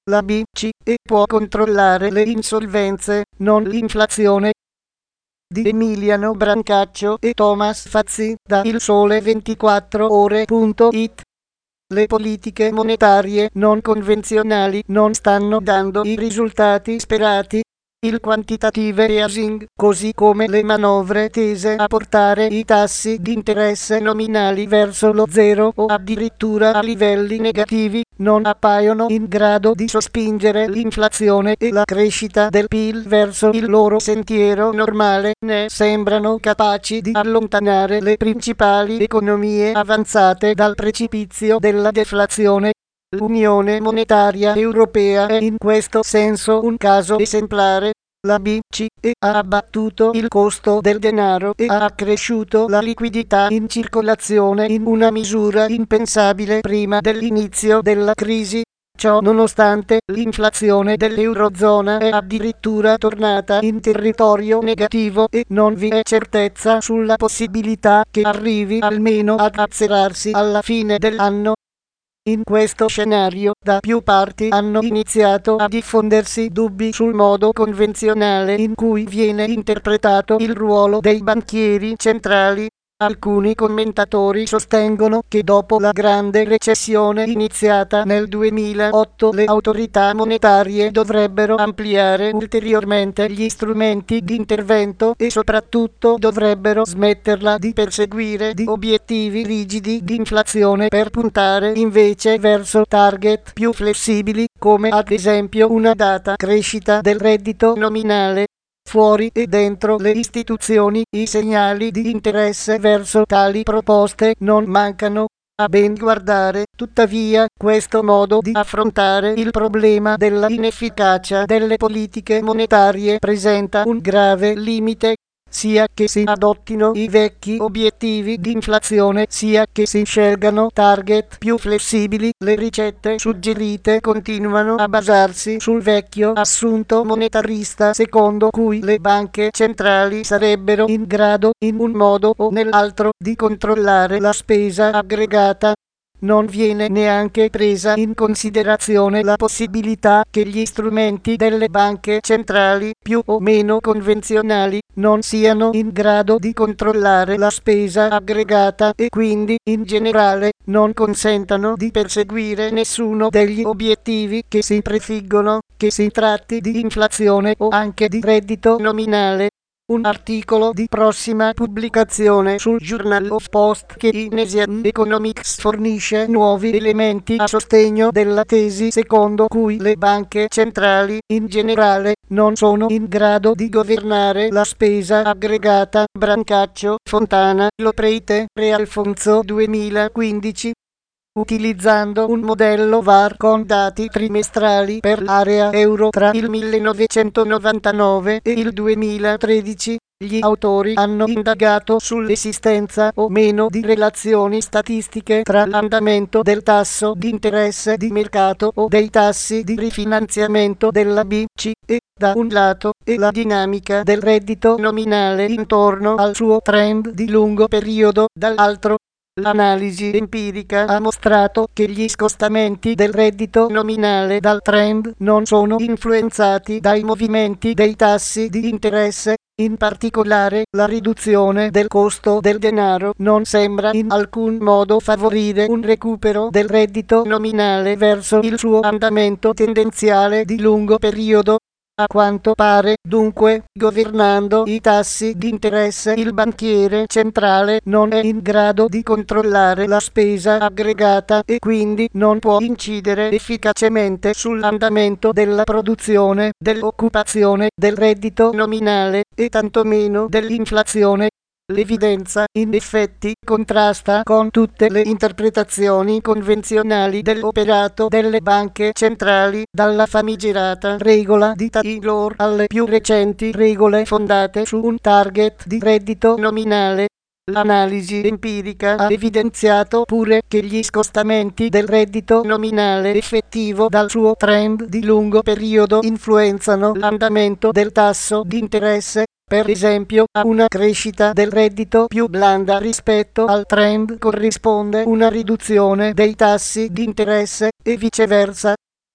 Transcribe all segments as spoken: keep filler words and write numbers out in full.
La B C E può controllare le insolvenze, non l'inflazione. Di Emiliano Brancaccio e Thomas Fazzi, da Il Sole ventiquattro ore punto it. Le politiche monetarie non convenzionali non stanno dando i risultati sperati. Il quantitative easing, così come le manovre tese a portare i tassi di interesse nominali verso lo zero o addirittura a livelli negativi, non appaiono in grado di sospingere l'inflazione e la crescita del P I L verso il loro sentiero normale, né sembrano capaci di allontanare le principali economie avanzate dal precipizio della deflazione. L'Unione Monetaria Europea è in questo senso un caso esemplare. La B C E ha abbattuto il costo del denaro e ha accresciuto la liquidità in circolazione in una misura impensabile prima dell'inizio della crisi. Ciò nonostante, l'inflazione dell'Eurozona è addirittura tornata in territorio negativo e non vi è certezza sulla possibilità che arrivi almeno ad azzerarsi alla fine dell'anno. In questo scenario, da più parti hanno iniziato a diffondersi dubbi sul modo convenzionale in cui viene interpretato il ruolo dei banchieri centrali. Alcuni commentatori sostengono che dopo la grande recessione iniziata nel duemilaotto le autorità monetarie dovrebbero ampliare ulteriormente gli strumenti di intervento e soprattutto dovrebbero smetterla di perseguire di obiettivi rigidi di inflazione per puntare invece verso target più flessibili, come ad esempio una data crescita del reddito nominale. Fuori e dentro le istituzioni i segnali di interesse verso tali proposte non mancano. A ben guardare, tuttavia, questo modo di affrontare il problema della inefficacia delle politiche monetarie presenta un grave limite. Sia che si adottino i vecchi obiettivi di inflazione, sia che si scelgano target più flessibili, le ricette suggerite continuano a basarsi sul vecchio assunto monetarista secondo cui le banche centrali sarebbero in grado, in un modo o nell'altro, di controllare la spesa aggregata. Non viene neanche presa in considerazione la possibilità che gli strumenti delle banche centrali, più o meno convenzionali, non siano in grado di controllare la spesa aggregata e quindi, in generale, non consentano di perseguire nessuno degli obiettivi che si prefiggono, che si tratti di inflazione o anche di reddito nominale. Un articolo di prossima pubblicazione sul Journal of Post-Keynesian Economics fornisce nuovi elementi a sostegno della tesi secondo cui le banche centrali, in generale, non sono in grado di governare la spesa aggregata. Brancaccio, Fontana, Loprete, Realfonso duemilaquindici. Utilizzando un modello V A R con dati trimestrali per l'area euro tra il millenovecentonovantanove e il duemilatredici, gli autori hanno indagato sull'esistenza o meno di relazioni statistiche tra l'andamento del tasso di interesse di mercato o dei tassi di rifinanziamento della B C E, da un lato, e la dinamica del reddito nominale intorno al suo trend di lungo periodo, dall'altro. L'analisi empirica ha mostrato che gli scostamenti del reddito nominale dal trend non sono influenzati dai movimenti dei tassi di interesse. In particolare, la riduzione del costo del denaro non sembra in alcun modo favorire un recupero del reddito nominale verso il suo andamento tendenziale di lungo periodo. A quanto pare, dunque, governando i tassi di interesse il banchiere centrale non è in grado di controllare la spesa aggregata e quindi non può incidere efficacemente sull'andamento della produzione, dell'occupazione, del reddito nominale e tantomeno dell'inflazione. L'evidenza, in effetti, contrasta con tutte le interpretazioni convenzionali dell'operato delle banche centrali, dalla famigerata regola di Taylor alle più recenti regole fondate su un target di reddito nominale. L'analisi empirica ha evidenziato pure che gli scostamenti del reddito nominale effettivo dal suo trend di lungo periodo influenzano l'andamento del tasso di interesse. Per esempio, a una crescita del reddito più blanda rispetto al trend corrisponde una riduzione dei tassi di interesse, e viceversa.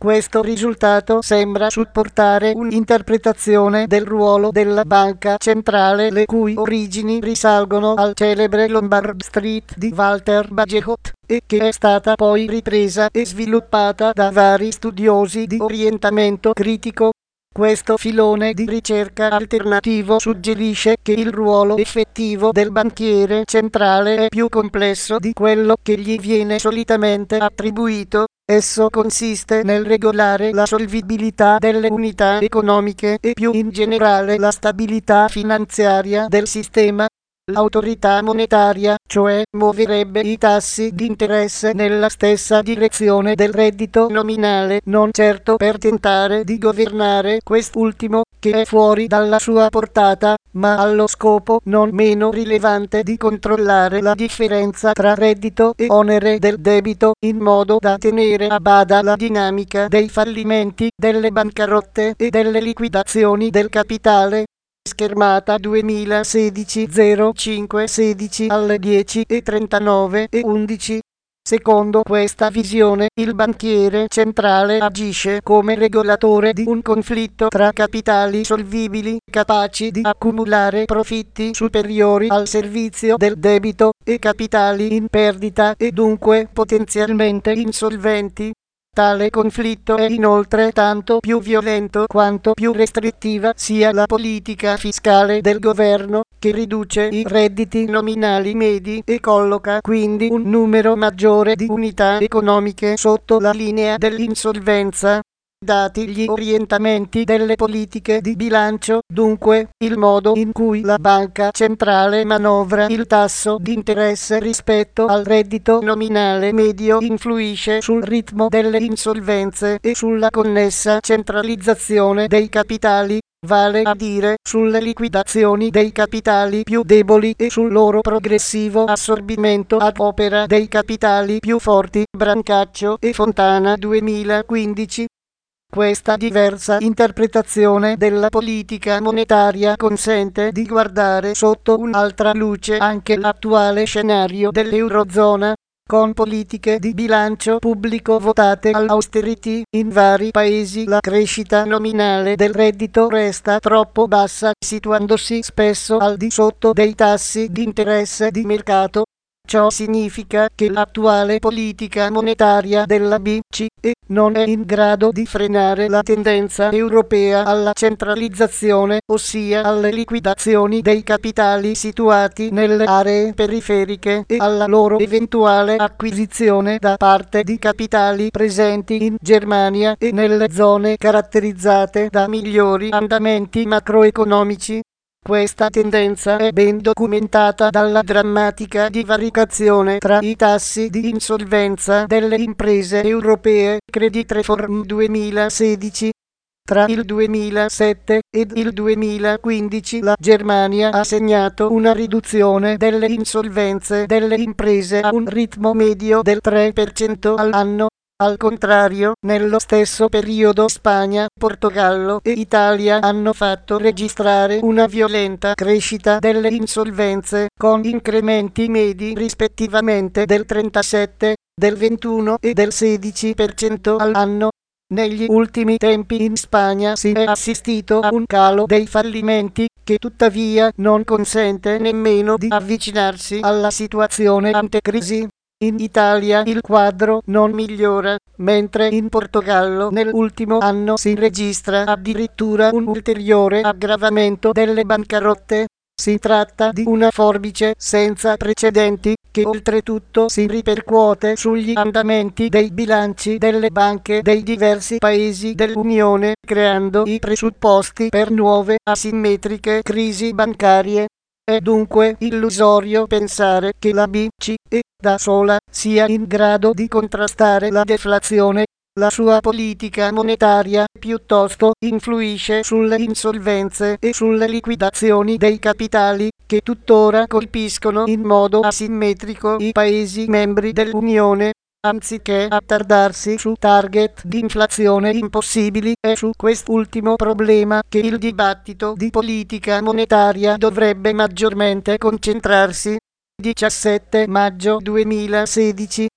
Questo risultato sembra supportare un'interpretazione del ruolo della banca centrale le cui origini risalgono al celebre Lombard Street di Walter Bagehot e che è stata poi ripresa e sviluppata da vari studiosi di orientamento critico. Questo filone di ricerca alternativo suggerisce che il ruolo effettivo del banchiere centrale è più complesso di quello che gli viene solitamente attribuito. Esso consiste nel regolare la solvibilità delle unità economiche e più in generale la stabilità finanziaria del sistema. L'autorità monetaria, cioè, muoverebbe i tassi di interesse nella stessa direzione del reddito nominale, non certo per tentare di governare quest'ultimo, che è fuori dalla sua portata, ma allo scopo non meno rilevante di controllare la differenza tra reddito e onere del debito, in modo da tenere a bada la dinamica dei fallimenti, delle bancarotte e delle liquidazioni del capitale. Schermata duemilasedici zero cinque sedici alle dieci e trentanove e undici. Secondo questa visione, il banchiere centrale agisce come regolatore di un conflitto tra capitali solvibili, capaci di accumulare profitti superiori al servizio del debito, e capitali in perdita e dunque potenzialmente insolventi. Tale conflitto è inoltre tanto più violento quanto più restrittiva sia la politica fiscale del governo, che riduce i redditi nominali medi e colloca quindi un numero maggiore di unità economiche sotto la linea dell'insolvenza. Dati gli orientamenti delle politiche di bilancio, dunque, il modo in cui la banca centrale manovra il tasso di interesse rispetto al reddito nominale medio influisce sul ritmo delle insolvenze e sulla connessa centralizzazione dei capitali, vale a dire sulle liquidazioni dei capitali più deboli e sul loro progressivo assorbimento ad opera dei capitali più forti. Brancaccio e Fontana duemilaquindici. Questa diversa interpretazione della politica monetaria consente di guardare sotto un'altra luce anche l'attuale scenario dell'Eurozona, con politiche di bilancio pubblico votate all'austerity. In vari paesi la crescita nominale del reddito resta troppo bassa, situandosi spesso al di sotto dei tassi di interesse di mercato. Ciò significa che l'attuale politica monetaria della B C E non è in grado di frenare la tendenza europea alla centralizzazione, ossia alle liquidazioni dei capitali situati nelle aree periferiche e alla loro eventuale acquisizione da parte di capitali presenti in Germania e nelle zone caratterizzate da migliori andamenti macroeconomici. Questa tendenza è ben documentata dalla drammatica divaricazione tra i tassi di insolvenza delle imprese europee. Credit Reform duemilasedici. Tra il duemilasette ed il duemilaquindici la Germania ha segnato una riduzione delle insolvenze delle imprese a un ritmo medio del tre per cento all'anno. Al contrario, nello stesso periodo Spagna, Portogallo e Italia hanno fatto registrare una violenta crescita delle insolvenze, con incrementi medi rispettivamente del trentasette, del ventuno e del sedici per cento all'anno. Negli ultimi tempi in Spagna si è assistito a un calo dei fallimenti, che tuttavia non consente nemmeno di avvicinarsi alla situazione antecrisi. In Italia il quadro non migliora, mentre in Portogallo nell'ultimo anno si registra addirittura un ulteriore aggravamento delle bancarotte. Si tratta di una forbice senza precedenti, che oltretutto si ripercuote sugli andamenti dei bilanci delle banche dei diversi paesi dell'Unione, creando i presupposti per nuove asimmetriche crisi bancarie. È dunque illusorio pensare che la B C E da sola sia in grado di contrastare la deflazione. La sua politica monetaria piuttosto influisce sulle insolvenze e sulle liquidazioni dei capitali, che tuttora colpiscono in modo asimmetrico i Paesi membri dell'Unione. Anziché attardarsi su target di inflazione impossibili, è su quest'ultimo problema che il dibattito di politica monetaria dovrebbe maggiormente concentrarsi. diciassette maggio duemilasedici.